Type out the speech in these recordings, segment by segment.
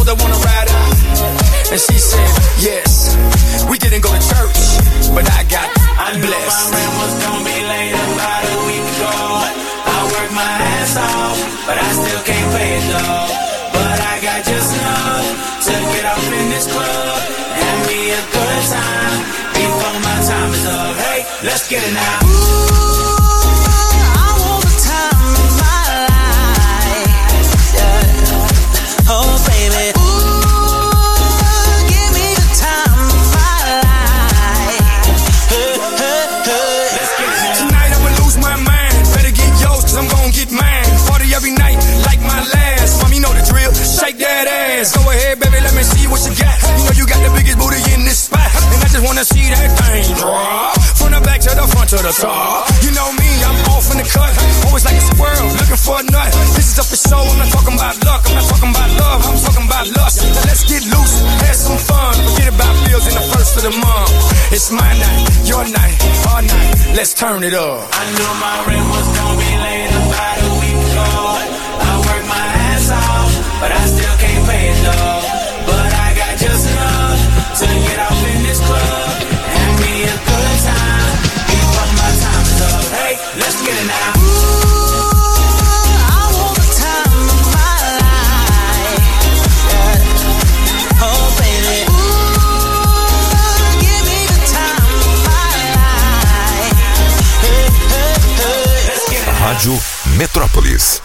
brother wanna ride it? And she said, yes. We didn't go to church, but I got blessed. I knew my rent was gonna be late about a week ago. I worked my ass off, but I still can't pay it though. But I got just enough to get off in this club and me a good time before my time is up. Hey, let's get it now. Oh baby, ooh, give me the time of my life. Hey, hey, hey. Let's get it. Tonight I'ma lose my mind. Better get yours, cause I'm gon' get mine. Party every night, like my last. Mom, you know the drill, shake that ass. Go ahead, baby, let me see what you got. You know you got the biggest booty in this spot, and I just wanna see that thing drop. From the back to the front to the top. You know me, I'm off in the cut. Always like a squirrel, looking for a nut. This is up for show, I'm not talking about luck. I'm not talking about love, I'm talking about lust. Now let's get loose, have some fun. Forget about bills in the first of the month. It's my night, your night, our night. Let's turn it up. I knew my rent was gonna be late about a week ago. I worked my ass off, but I still can't pay it though. But I got just enough to get off in this club and me a good time before my time is up. Hey, let's get it now. Rádio Metrópolis.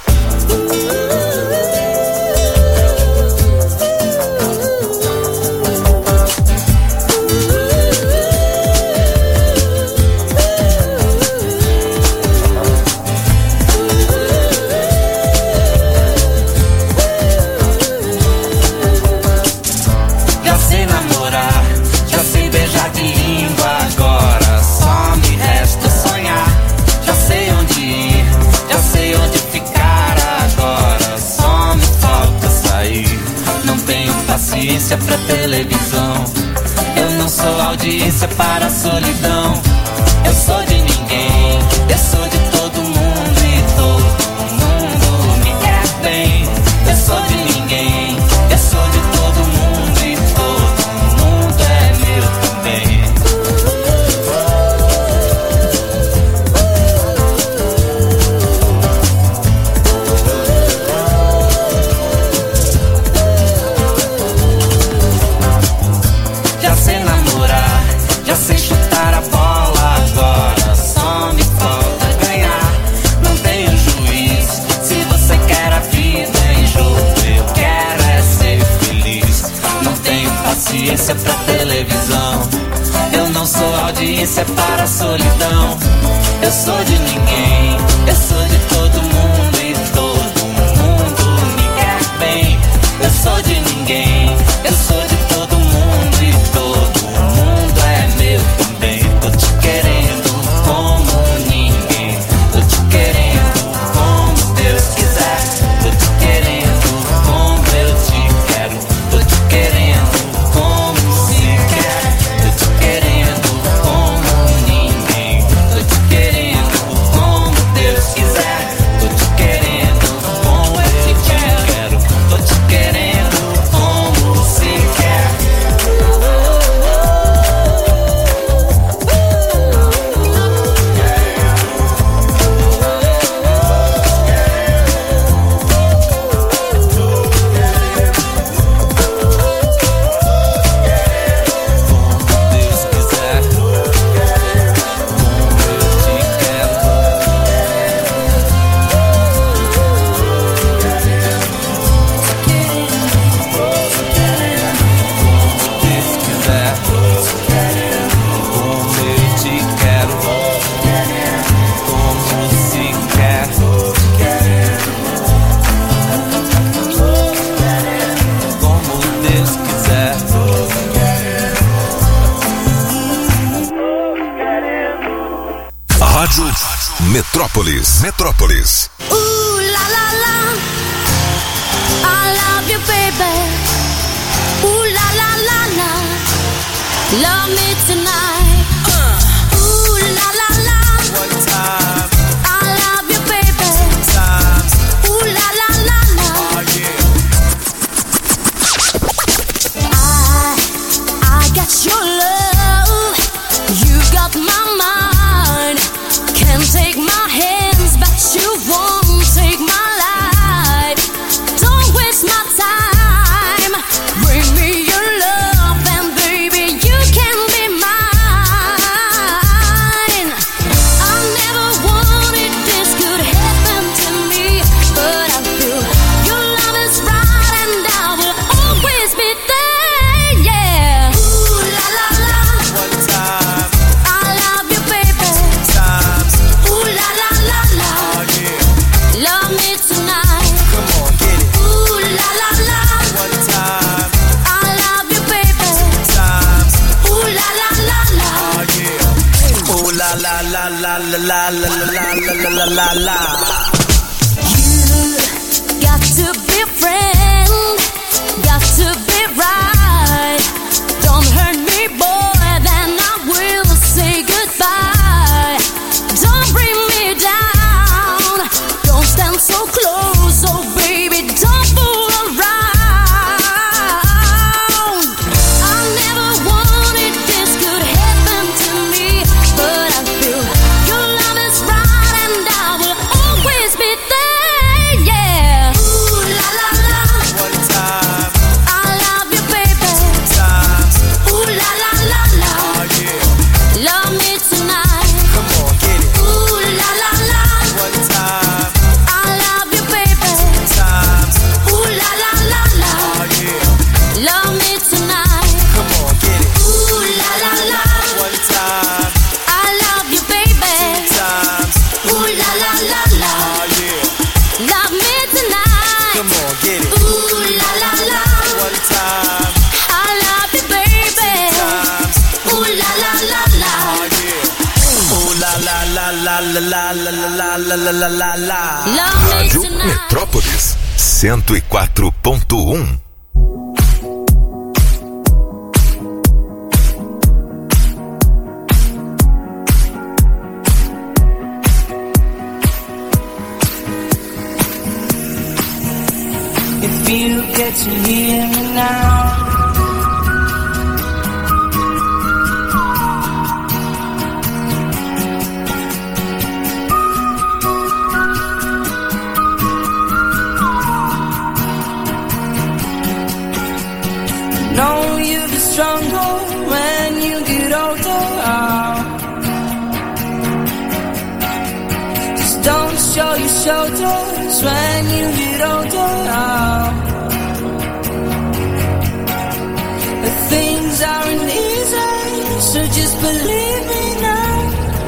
Já sei namorar, já sei beijar de língua, agora só me resta sonhar. Já sei onde ir, já sei onde ficar, agora só me falta sair. Não tenho paciência pra televisão, eu não sou audiência para a solidão. Eu sou de ninguém, eu sou de todo mundo e todo mundo me quer bem. Eu sou de ninguém, eu sou de todo mundo e todo mundo é meu também. Já sei namorar, já sei chutar a bola, agora só me falta ganhar. Não tenho juiz, se você quer a vida em jogo, eu quero é ser feliz. Não tenho paciência pra televisão, eu não sou audiência para a solidão. Eu sou de ninguém, eu sou de todo mundo e todo mundo me quer bem. Eu sou de ninguém, eu sou de todo mundo e todo mundo é meu também. Tô te querendo como ninguém, tô te querendo como Deus quiser. Tô te querendo como eu te quero, tô te querendo como se quer. Tô te querendo como ninguém, tô te querendo como Deus quiser. Tô te querendo como eu te quero, tô te querendo como se quer. Deus quiser, como eu te quero. Deus quiser, como eu te quero, como se quer. Como Deus quiser. Rádio Metrópolis. Metrópolis. Ooh la la la, I love you, baby. Ooh la la la la, love me tonight. Ooh la la la, One time, I love you, baby. times, Ooh la la la la. oh yeah. la la la la la la la. You got to be a friend, got to be right. Don't hurt me, boy, then I will say goodbye. Don't bring me down, don't stand so close, oh baby, don't fool around. I never wanted this could happen to me, but I feel your love is right and I will always be there, yeah. Ooh la la la, One time, I love you, baby. time, Ooh la la la la, oh yeah. love me tonight. Come on, get it. Ooh la la la, One time, I love you, baby. times, Ooh la la la la, oh yeah. love me tonight. Come on, get it. Ooh la la la, One time, I love you, baby. times, Ooh la la la la, oh yeah. love me tonight. Come on, get it. Ooh la la la, One time, I love you, baby. times, Ooh la la la la. oh yeah. Ooh la la la la la la la la la la la la. Love me Rádio tonight. Metrópolis 104.1. If you get to hear me now, know you'll be stronger when you get older. Just don't show your shoulders when you get older. But things aren't easy, so just believe me now.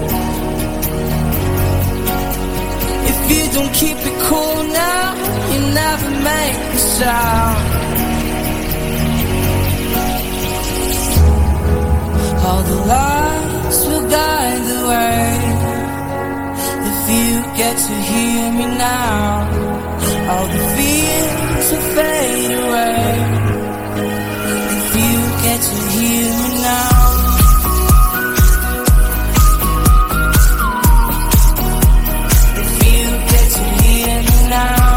If you don't keep it cool now, you never make a sound. All the lights will guide the way. If you get to hear me now, all the fears will fade away. If you get to hear me now, if you get to hear me now,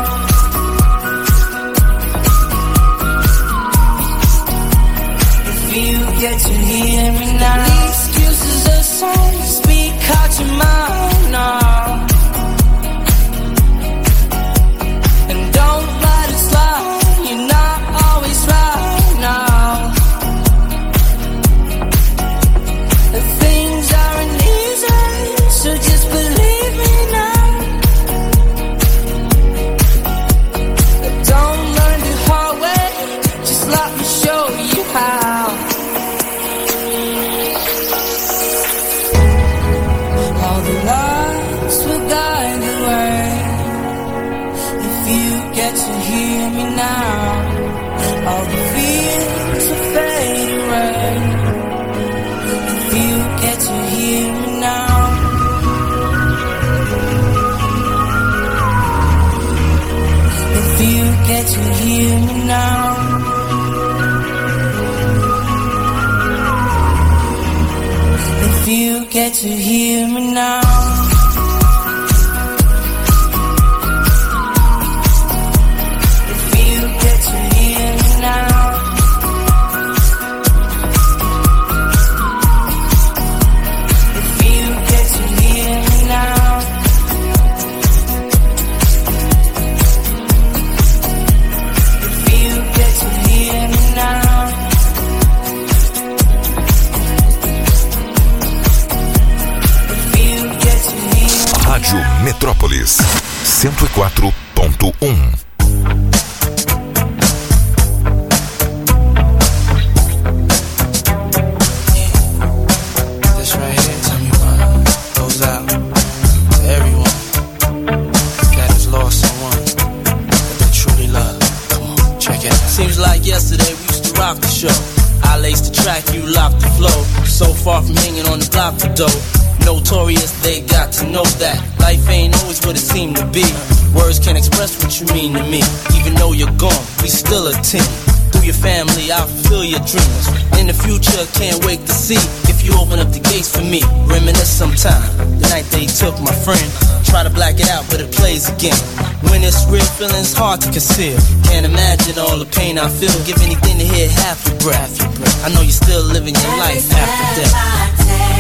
if you get to hear me now, the excuses are songs, speak out your mind now, and don't let it slide, you're not always right now. The things aren't easy, so just believe me now. Don't learn the hard way, just let me show you how. All the lights will guide the way. If you get to hear me now, all the fears will fade away. If you get to hear me now, if you get to hear me now, if you get to hear me now, if you get to hear me now, if you get to hear me now, if you get to hear me now, if you get to hear me Rádio Metrópolis 104.1. This right here, tell me why, goes out to everyone that has lost someone that they truly love. Come on, check it out. Seems like yesterday we used to rock the show. I lace the track, you lock the flow. So far from hanging on the block for dough. Notorious, they got to know that life ain't always what it seemed to be. Words can't express what you mean to me. Even though you're gone, we still a team. Through your family, I'll fulfill your dreams. In the future, can't wait to see if you open up the gates for me. Reminisce sometime, the night they took my friend. Try to black it out, but it plays again. When it's real, feeling's hard to conceal. Can't imagine all the pain I feel. Give anything to hear half your breath. I know you're still living your life after death.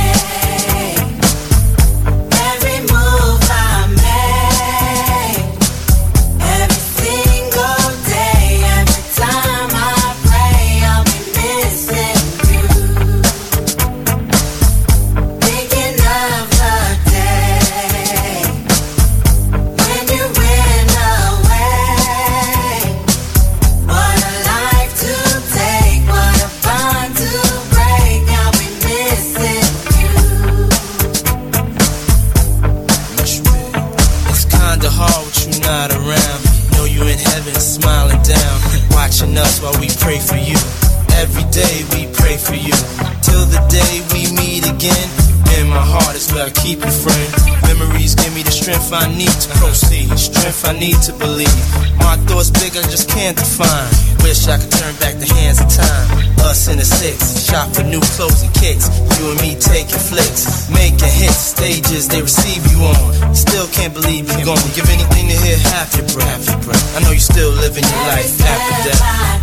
Us while we pray for you. Every day we pray for you. Till the day we meet again. In my heart is where I keep you, friend. Memories give me the strength I need to proceed. Strength I need to believe. My thoughts big, I just can't define. Wish I could turn back the hands of time. Us in the six, shop for new clothes and kicks. You and me taking flicks, making hits. Stages they receive you on. Still can't believe you're gone. Give anything to hear half your breath. I know you're still living your life after death.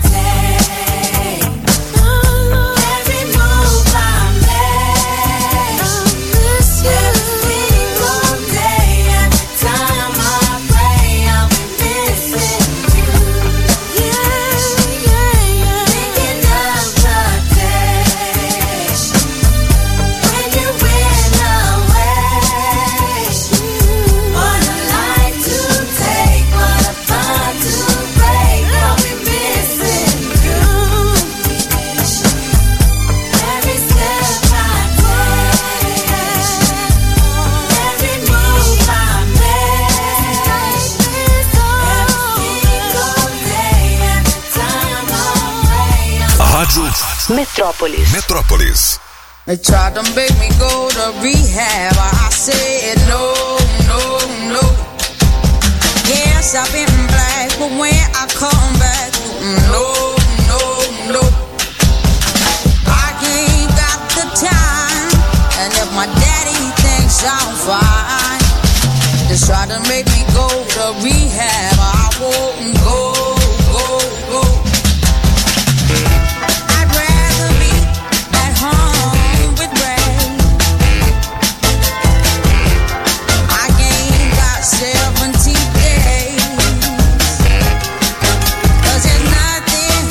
Metrópolis. They tried to make me go to rehab. I said no, no, no. Yes, I've been black, but when I come back, no, no, no. I ain't got the time, and if my daddy thinks I'm fine, they tried to make me go to rehab. I won't go, go, go. Nothing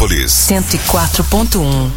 Metrópolis 104.1.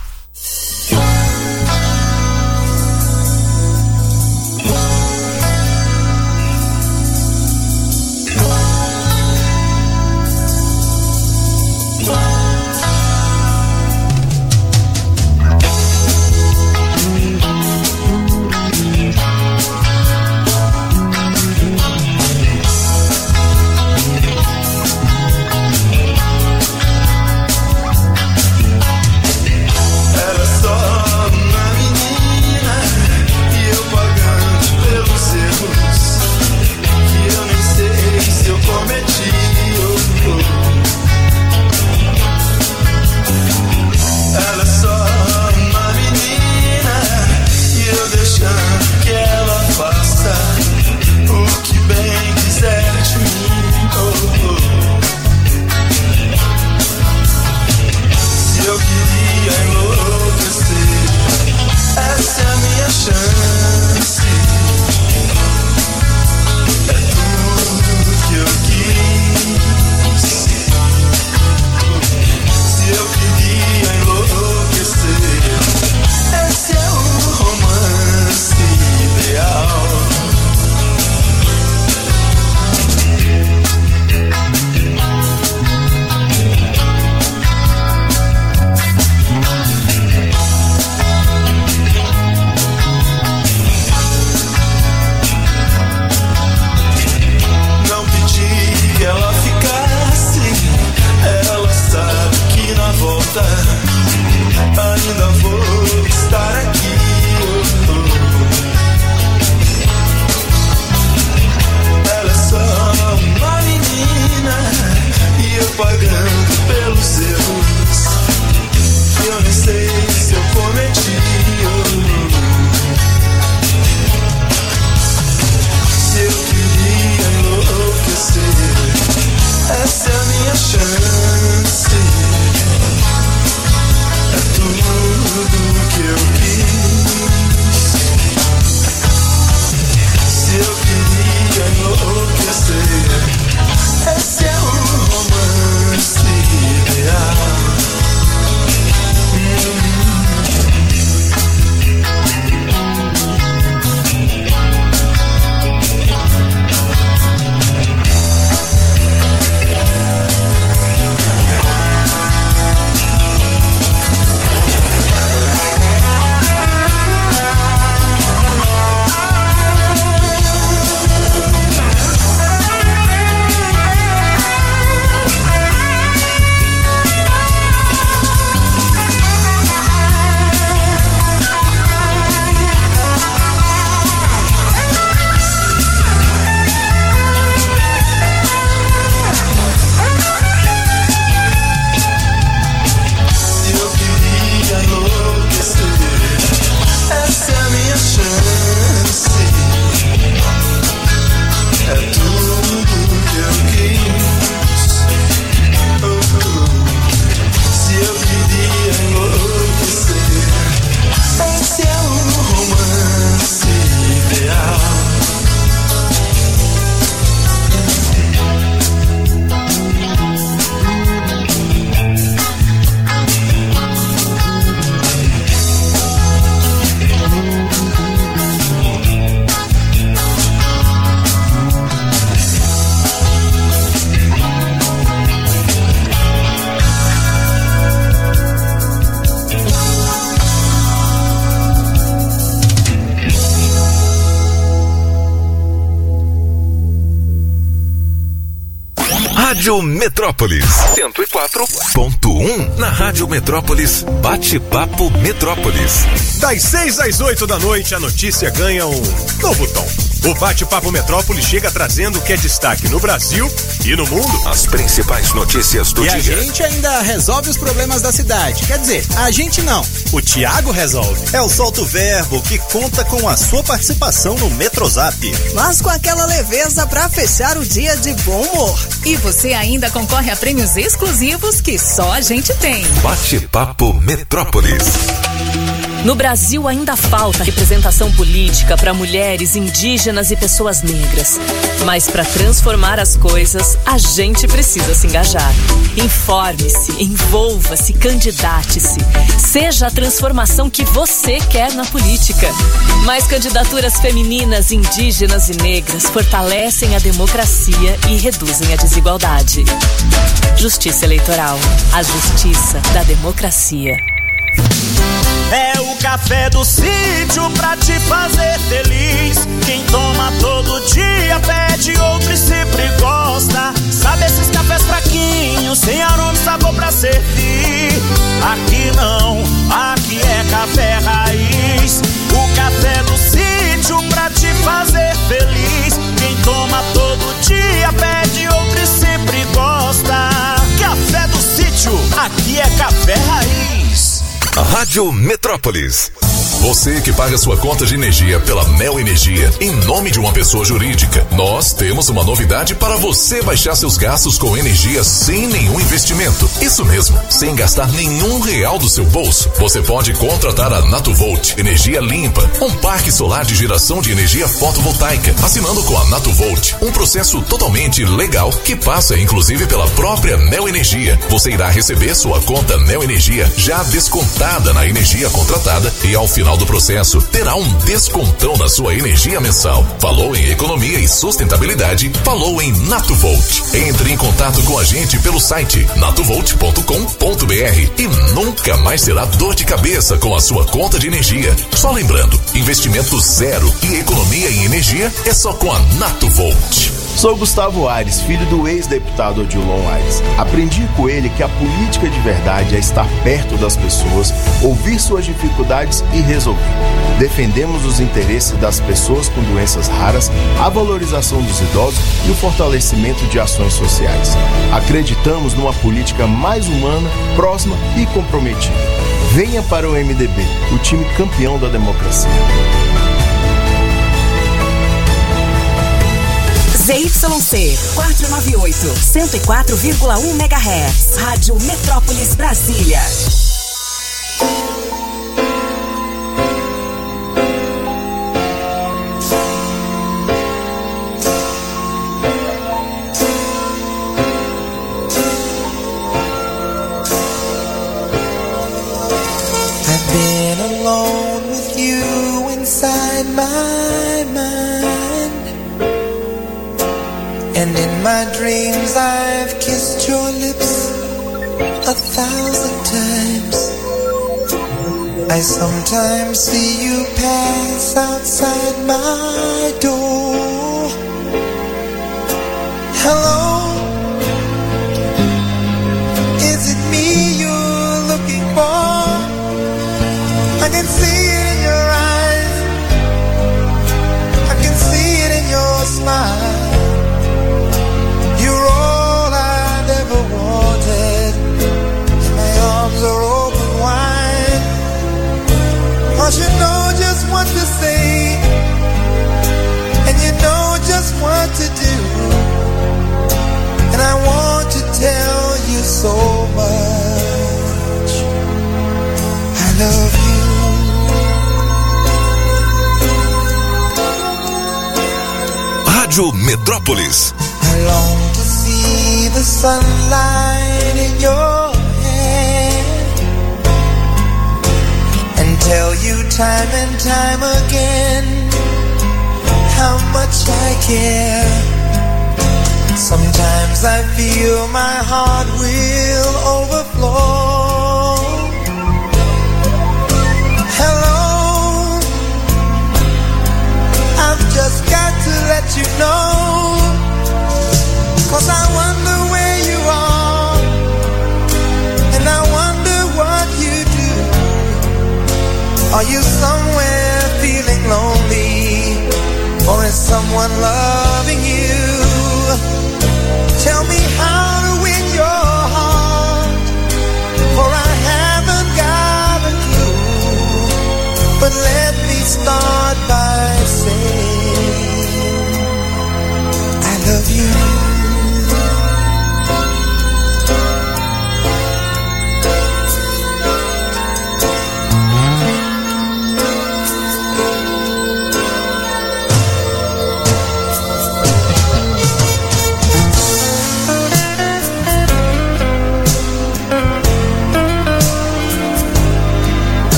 Rádio Metrópolis 104.1. Na Rádio Metrópolis, Bate-Papo Metrópolis. Das 6 às 8 da noite, a notícia ganha um novo tom. O Bate-Papo Metrópolis chega trazendo o que é destaque no Brasil e no mundo. As principais notícias do dia. E a gente ainda resolve os problemas da cidade. Quer dizer, a gente não. O Thiago resolve. É o Solta o Verbo, que conta com a sua participação no Metrozap. Mas com aquela leveza pra fechar o dia de bom humor. E você ainda concorre a prêmios exclusivos que só a gente tem. Bate-Papo Metrópolis. No Brasil ainda falta representação política para mulheres, indígenas e pessoas negras. Mas para transformar as coisas, a gente precisa se engajar. Informe-se, envolva-se, candidate-se. Seja a transformação que você quer na política. Mais candidaturas femininas, indígenas e negras fortalecem a democracia e reduzem a desigualdade. Justiça Eleitoral. A justiça da democracia. É o café do sítio pra te fazer feliz. Quem toma todo dia pede outro e sempre gosta. Sabe esses cafés fraquinhos, sem aroma e sabor pra servir? Aqui não, aqui é café raiz. O café do sítio pra te fazer feliz. Quem toma todo dia pede outro e sempre gosta. Café do sítio, aqui é café raiz. Rádio Metrópolis. Você que paga sua conta de energia pela Neo Energia em nome de uma pessoa jurídica, nós temos uma novidade para você baixar seus gastos com energia sem nenhum investimento. Isso mesmo, sem gastar nenhum real do seu bolso. Você pode contratar a Natuvolt, energia limpa, um parque solar de geração de energia fotovoltaica, assinando com a Natuvolt, um processo totalmente legal que passa inclusive pela própria Neo Energia. Você irá receber sua conta Neo Energia já descontada na energia contratada e ao final do processo terá um descontão na sua energia mensal. Falou em economia e sustentabilidade, falou em Natuvolt. Entre em contato com a gente pelo site natuvolt.com.br e nunca mais terá dor de cabeça com a sua conta de energia. Só lembrando, investimento zero e economia em energia é só com a Natuvolt. Sou Gustavo Aires, filho do ex-deputado Odilon Aires. Aprendi com ele que a política de verdade é estar perto das pessoas, ouvir suas dificuldades e resolver. Defendemos os interesses das pessoas com doenças raras, a valorização dos idosos e o fortalecimento de ações sociais. Acreditamos numa política mais humana, próxima e comprometida. Venha para o MDB, o time campeão da democracia. ZYC 498, 104,1 MHz. Rádio Metrópolis Brasília. I've been alone with you inside my mind. And in my dreams I've kissed your lips 1,000 times. I sometimes see you pass outside my door. Hello, is it me you're looking for? I can see it in your eyes, I can see it in your smile. Are open wide, 'cause you know just what to say, and you know just what to do, and I want to tell you so much. I love you. Rádio Metrópolis. I long to see the sunlight in your tell you time and time again how much I care. Sometimes I feel my heart will overflow. Hello, I've just got to let you know, 'cause I wonder where you are, and I wonder what you do. Are you somewhere feeling lonely, or is someone loving you? Tell me how to win your heart, for I haven't got a clue. But let me start by saying I love you.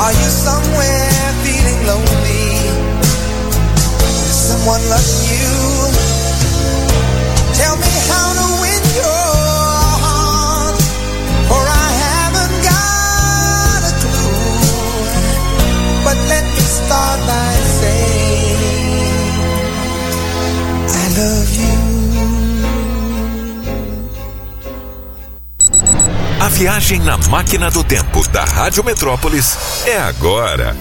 Are you somewhere feeling lonely? Is someone loving you? Tell me how to win your heart, for I haven't got a clue. But let me start by saying I love you. A viagem na máquina do tempo da Rádio Metrópolis é agora.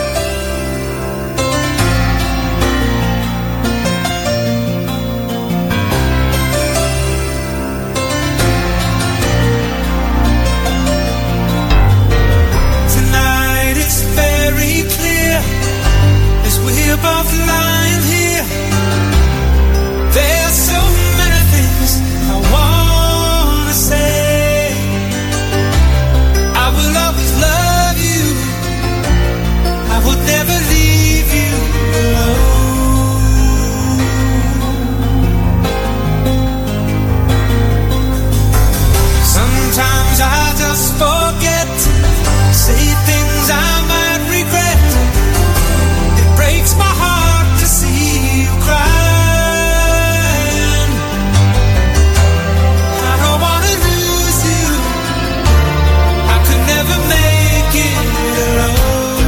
Tonight it's very clear as we're both lying here. There's so many things I wanna say. I will always love you. I would never leave you alone. Sometimes I just forget, say things I might regret. It breaks my heart to see you crying. I don't wanna lose you. I could never make it alone.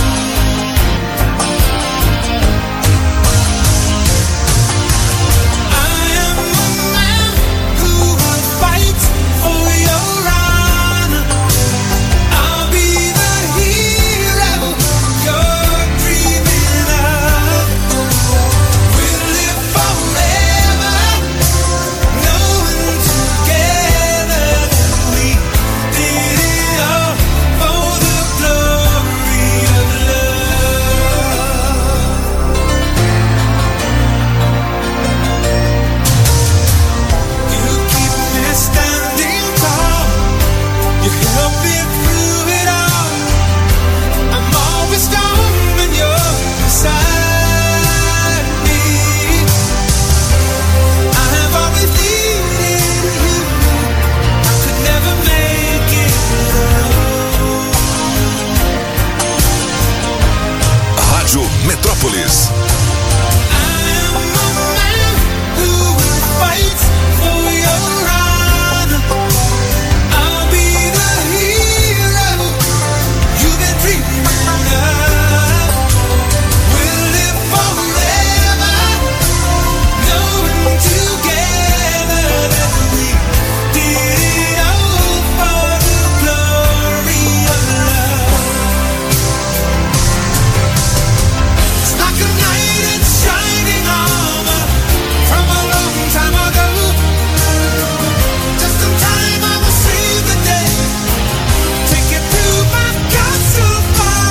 I am a man who will fight for your honor. I'll be the hero you're dreaming of. We'll live forever, knowing together that we did it all for the glory of love. You keep me standing tall. You help me through it all. I'm always strong when you're beside me. I have always needed you. I could never make it alone. Rádio Metrópolis. I am a man who will fight for your honor. I'll be the hero you've been dreaming of. We'll live forever, knowing together that we did it all for the glory of love. It's like a knight in shining armor from a long time ago. Just in time I will save the day. Take you to my castle far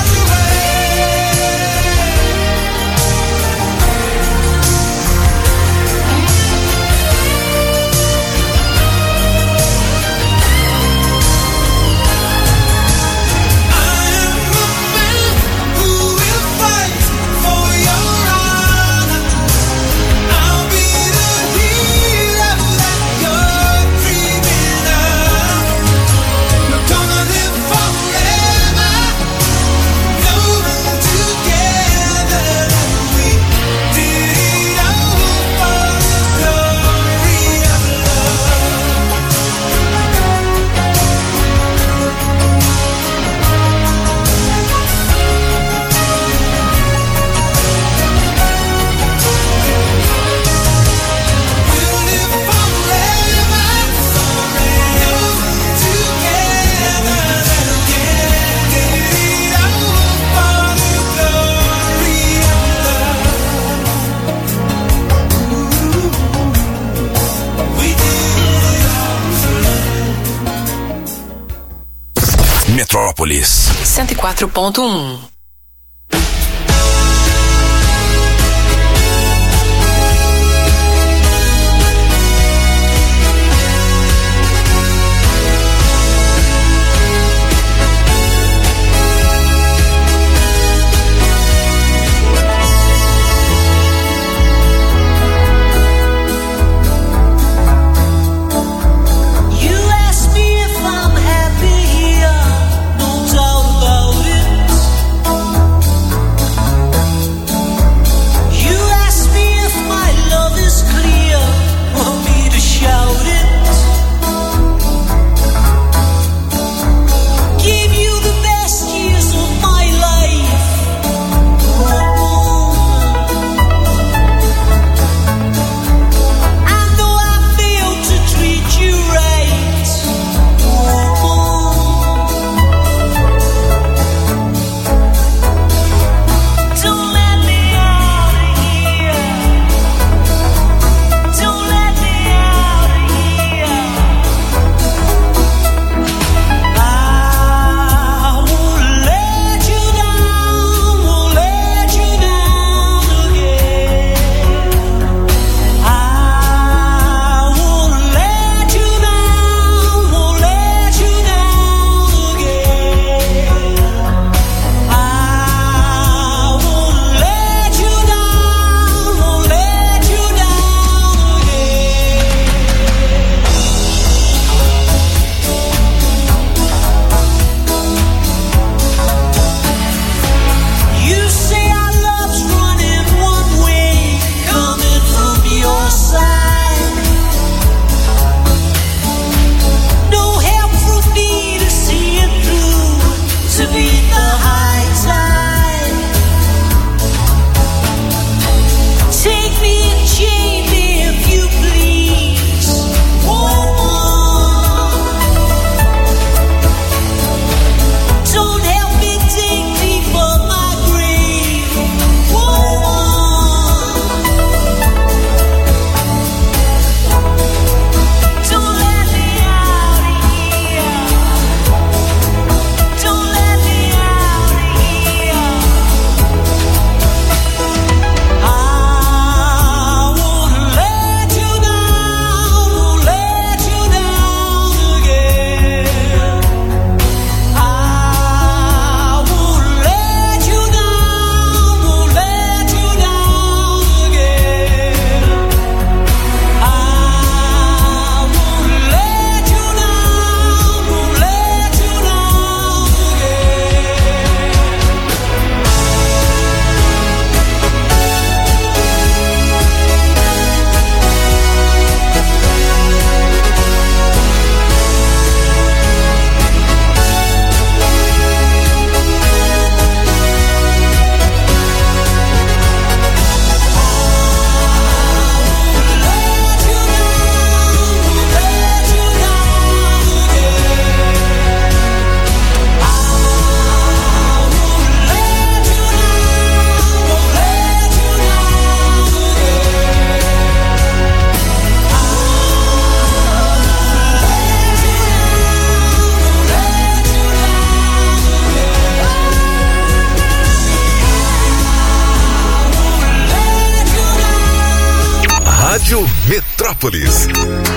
I am a man who will fight for your honor. I'll be the hero that you're dreaming of. We're gonna live forever, knowing together that we did it all for the glory of We'll live forever, knowing together that we did it all for the glory of love. We did it all. Metrópolis. 104.1. You ask me if I'm happy here. Don't talk about it. Rádio Metrópolis.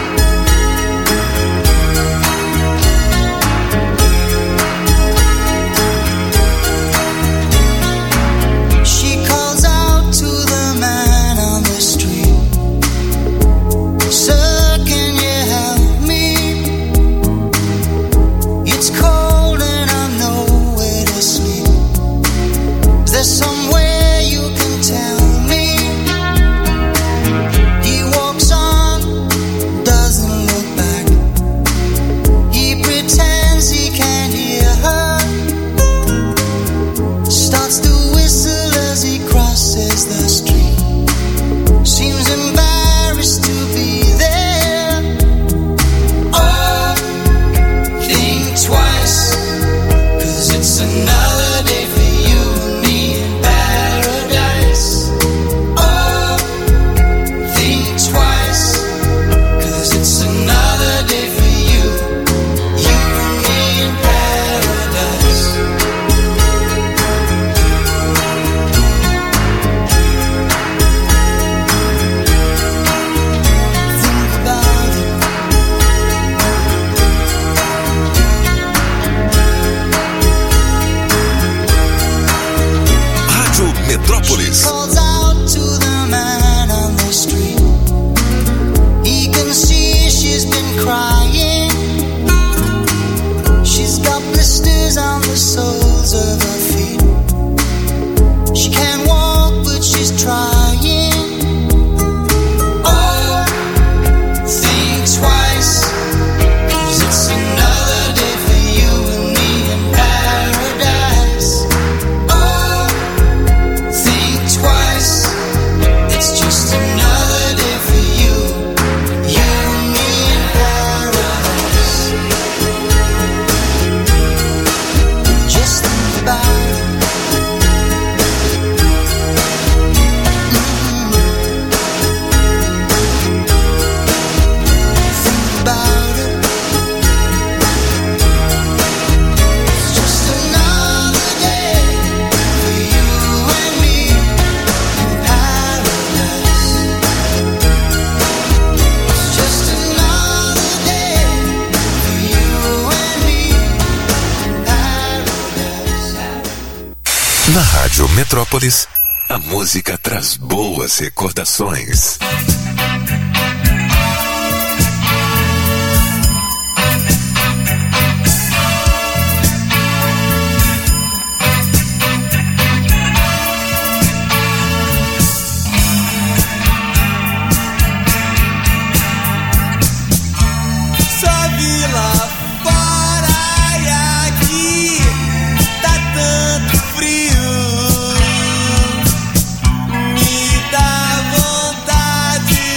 Na Rádio Metrópolis, a música traz boas recordações. Me dá vontade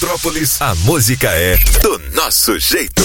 Metrópolis, a música é do nosso jeito.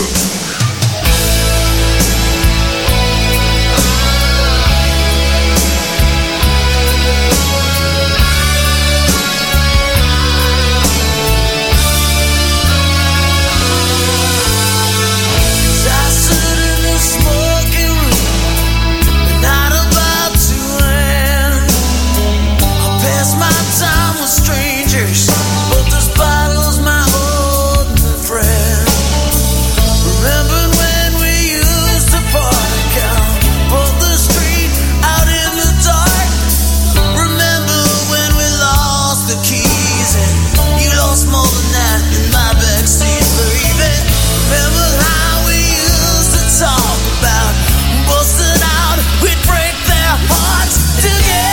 Strangers, but this bottle's my old friend. Remember when we used to party down on the street out in the dark? Remember when we lost the keys and you lost more than that in my backseat, baby? Remember how we used to talk about busting out? We'd break their hearts together.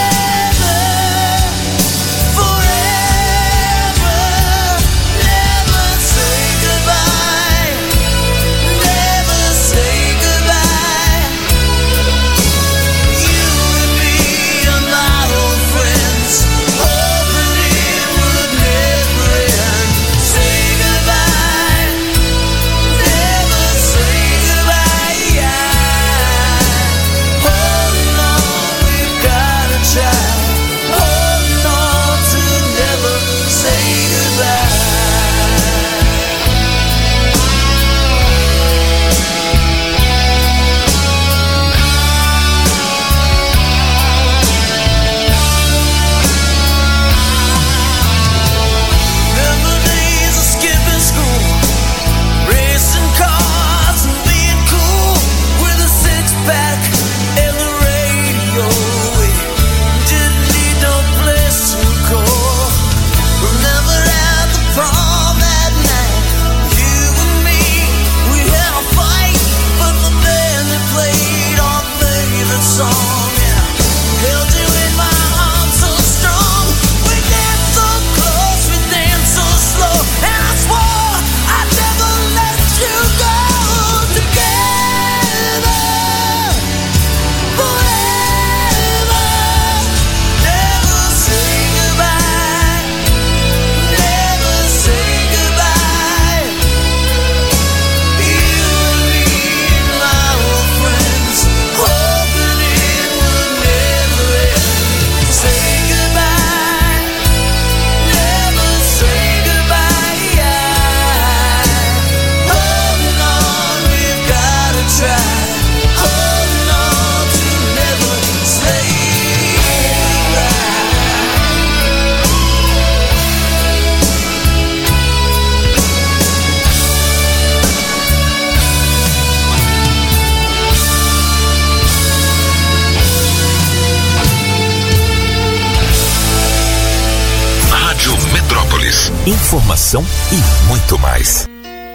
Informação e muito mais.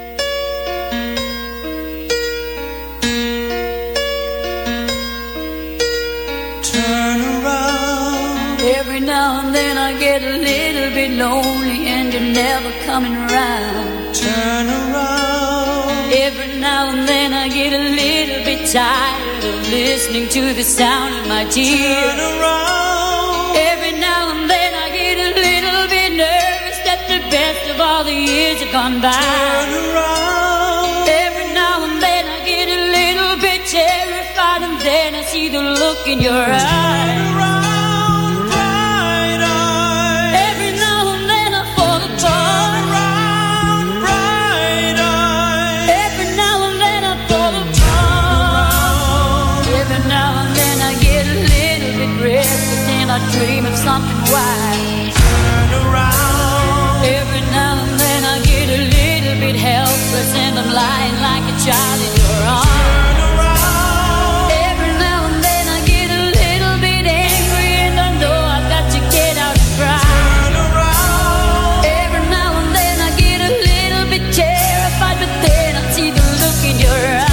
Turn around. Every now and then I get a little bit lonely and you're never coming around. Turn around. Every now and then I get a little bit tired of listening to the sound of my tears. Turn around. Every now and then I get a little bit nervous that the best of all the years have gone by. Turn around. Every now and then I get a little bit terrified, and then I see the look in your eyes. Turn around, bright eyes. Every now and then I fall apart. Turn around, bright eyes. Every now and then I fall apart. Every now and then I get a little bit restless and I dream of something wise. Turn around. Every now and then I get a little bit helpless and I'm lying like a child in your arms. Turn around. Every now and then I get a little bit angry and I know I've got to get out and cry. Turn around. Every now and then I get a little bit terrified, but then I see the look in your eyes.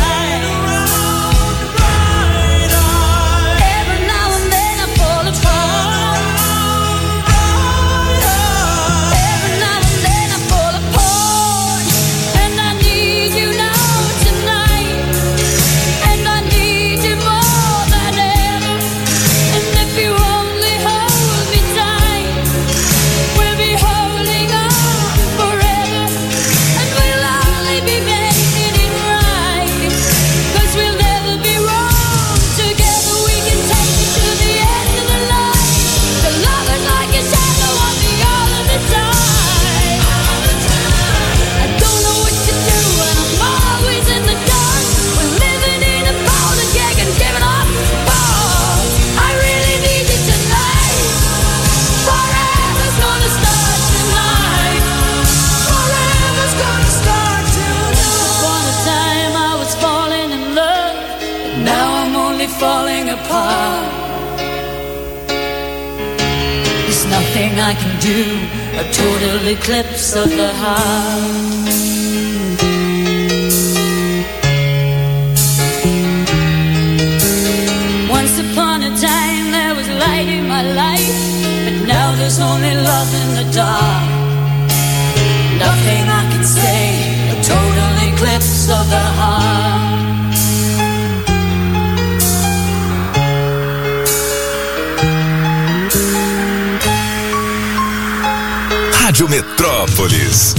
Bright eyes. Every now and then I fall apart. falling apart. There's nothing I can do, a total eclipse of the heart. Once upon a time there was light in my life, but now there's only love in the dark. Nothing I can say, a total eclipse of the heart. Rádio Metrópolis.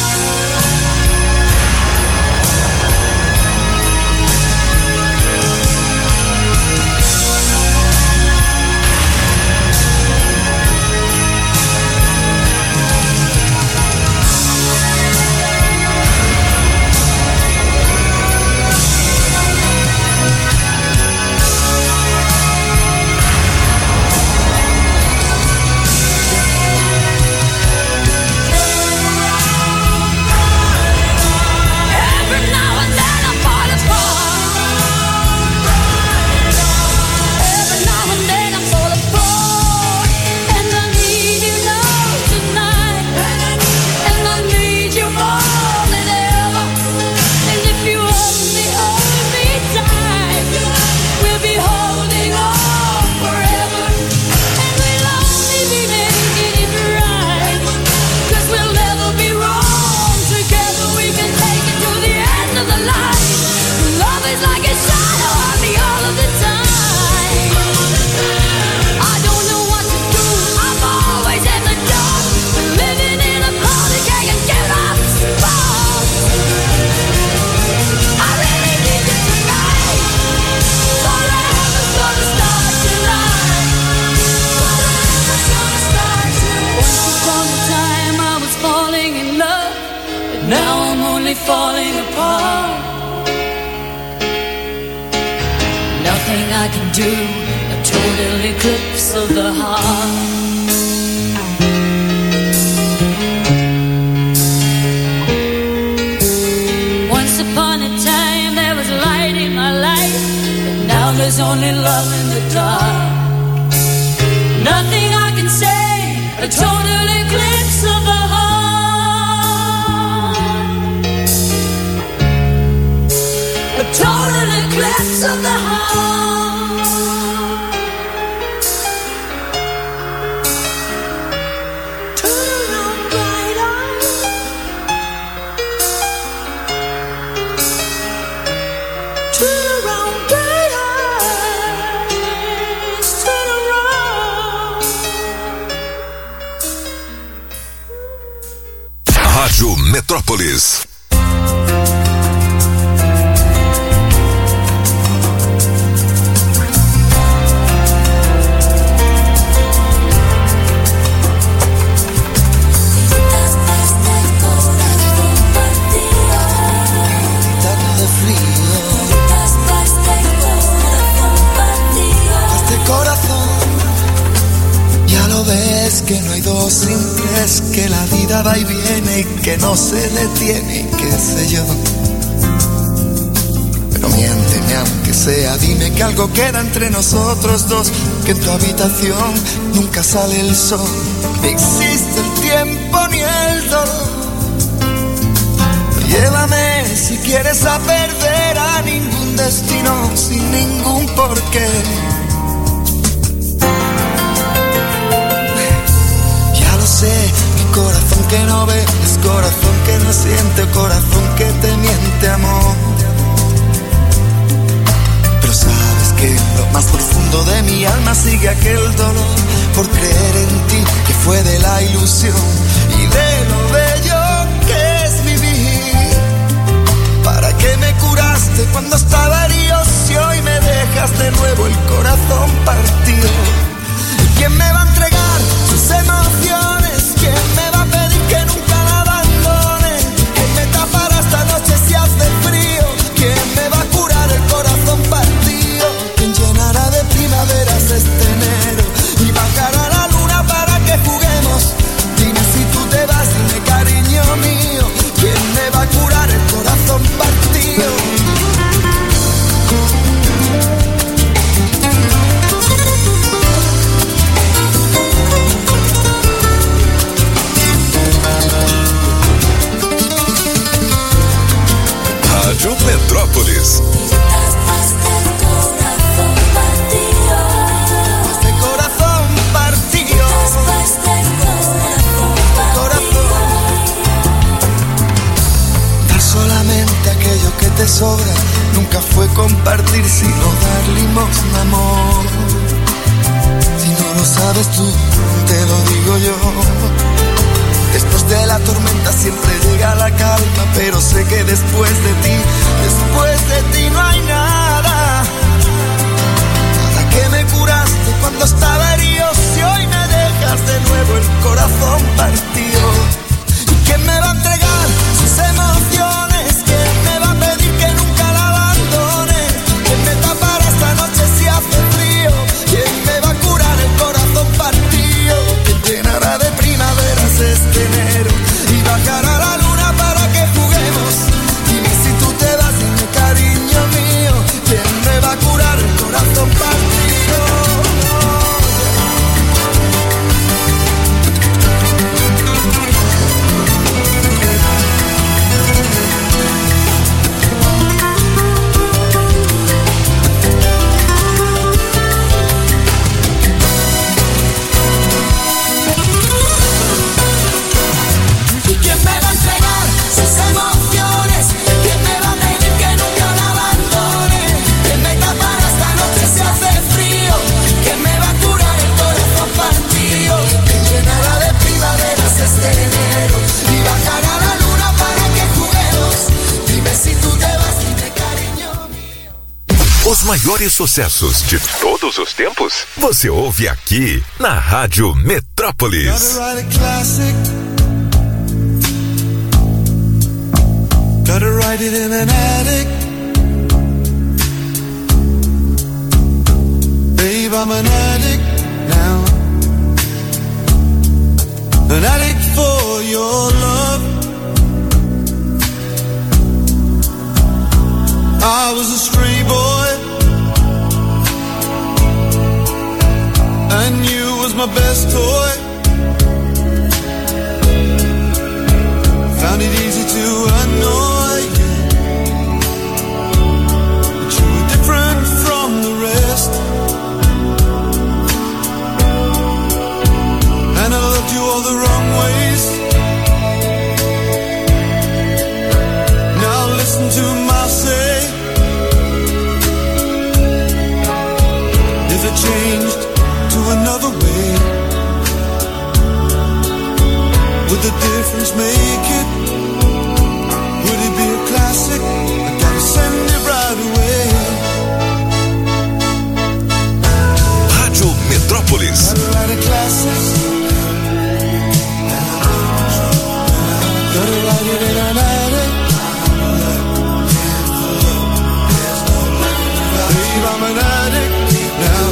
Falling apart. Nothing I can do, a total eclipse of the heart. Once upon a time there was light in my life, but now there's only love in the dark. Nothing I can say, a total eclipse of the heart. Total eclipse of the heart. Turn on bright eyes. Turn around bright eyes. Turn around. Rádio Metrópolis. Que no hay dos simples, que la vida va y viene y que no se detiene, qué sé yo. Pero miénteme aunque sea, dime que algo queda entre nosotros dos, que en tu habitación nunca sale el sol, ni existe el tiempo ni el dolor. Llévame si quieres a perder a ningún destino, sin ningún porqué. Mi corazón que no ve, es corazón que no siente, corazón que te miente, amor. Pero sabes que en lo más profundo de mi alma sigue aquel dolor por creer en ti, que fue de la ilusión y de lo bello que es vivir. ¿Para qué me curaste cuando estaba herido si hoy me dejas de nuevo el corazón partido? ¿Y quién me va a entregar sus emociones? ¿Quién me va a pedir que nunca la abandone? ¿Quién me tapará esta noche si hace frío? ¿Quién me va a curar el corazón partido? ¿Quién llenará de primaveras este enero y bajará la luna para que juguemos? Dime si tú te vas, dime cariño mío, ¿quién me va a curar el corazón partido? compartir, sino dar limosna, amor. Si no lo sabes tú, te lo digo yo. Después de la tormenta siempre llega la calma, pero sé que después de ti no hay nada. Nada que me curaste cuando estaba herido, si hoy me dejas de nuevo el corazón partido. ¿Y quién me va a entregar sus emociones? ¿Quién me va a pedir que nunca la abandone? ¿Quién me tapará esta noche si hace frío? ¿Quién me va a curar el corazón partido? ¿Quién llenará de primaveras este enero y bajará la luna para que juguemos? Dime si tú te vas, dime cariño mío, ¿quién me va a curar el corazón partido? Os maiores sucessos de todos os tempos, você ouve aqui na Rádio Metrópolis. Gotta write it in an attic. Babe, I'm an addict now. An addict for your love. I was a stray boy, and you was my best toy. Found it easy to annoy you, but you were different from the rest. And I loved you all the wrong ways. Now listen to my say. If it changed to another way, would the difference make it? Would it be a classic? I gotta send it right away. Rádio Metrópolis. Gotta write a classic. Gotta write it in an attic. Babe, I'm an addict now.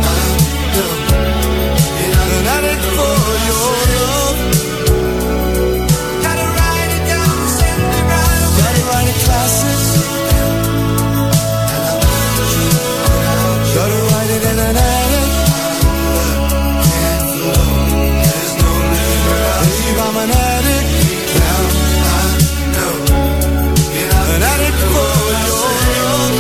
An addict for your love. Gotta write it down, send it right away. Gotta write a classic. Gotta write it in an attic. Babe, I'm an addict now. An addict for your love.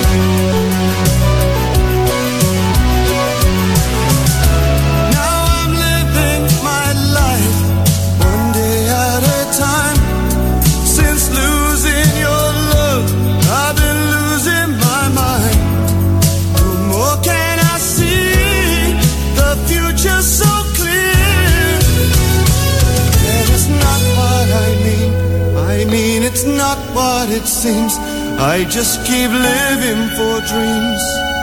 Now I'm living my life one day at a time. Since losing your love, I've been losing my mind. No more can I see the future so clear. And it's not what I mean. I mean it's not what it seems. I just keep living for dreams.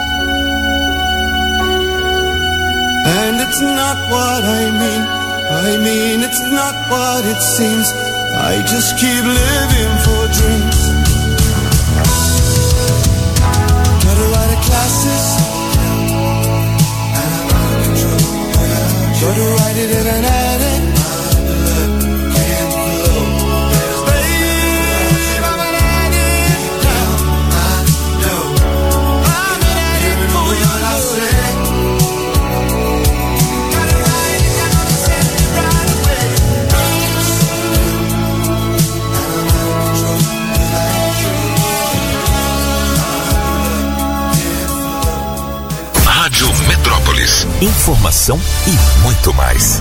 And it's not what I mean it's not what it seems. I just keep living for dreams. Gotta write a classic. Gotta write it in an attic. Babe, I'm an addict now. I'm an addict for your love. Rádio Metrópolis. Informação e muito mais.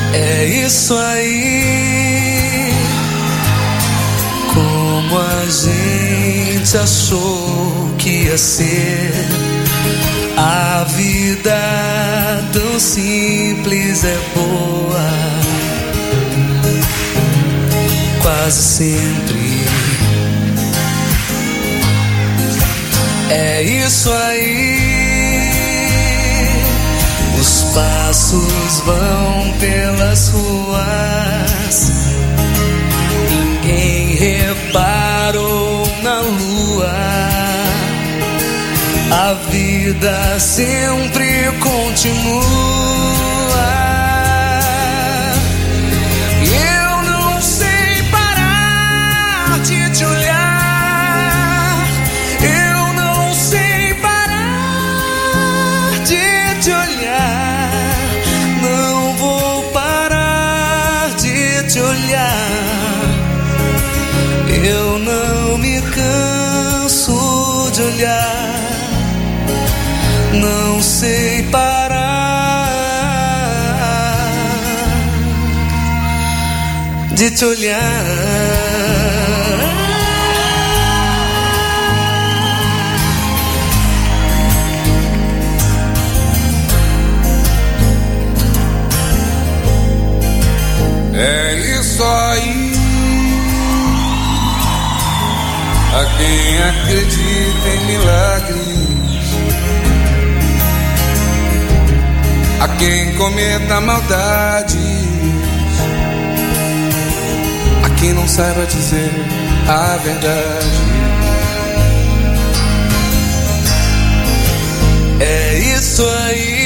É isso aí, como a gente achou que ia ser. A vida tão simples é boa, quase sempre. É isso aí, os passos vão pelas ruas, ninguém reparou na lua. A vida sempre continua. Eu não sei parar de te olhar. Eu não sei parar de te olhar. Não vou parar de te olhar. Eu não me canso de olhar. Não sei parar de te olhar. É isso aí, a quem acredita em milagres, a quem cometa maldades, a quem não saiba dizer a verdade. É isso aí,